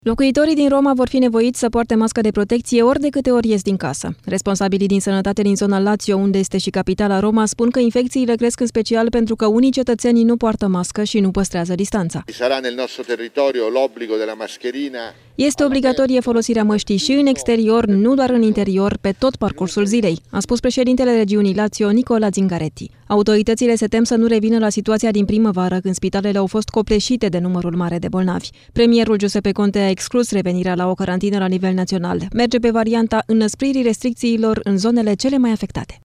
Locuitorii din Roma vor fi nevoiți să poarte mască de protecție ori de câte ori ies din casă. Responsabilii din sănătate din zona Lazio, unde este și capitala Roma, spun că infecțiile cresc în special pentru că unii cetățeni nu poartă mască și nu păstrează distanța. Este obligatorie folosirea măștii și în exterior, nu doar în interior, pe tot parcursul zilei, a spus președintele regiunii Lazio, Nicola Zingaretti. Autoritățile se tem să nu revină la situația din primăvară, când spitalele au fost copleșite de numărul mare de bolnavi. Premierul Giuseppe Conte a exclus revenirea la o carantină la nivel național. Merge pe varianta înăspririi restricțiilor în zonele cele mai afectate.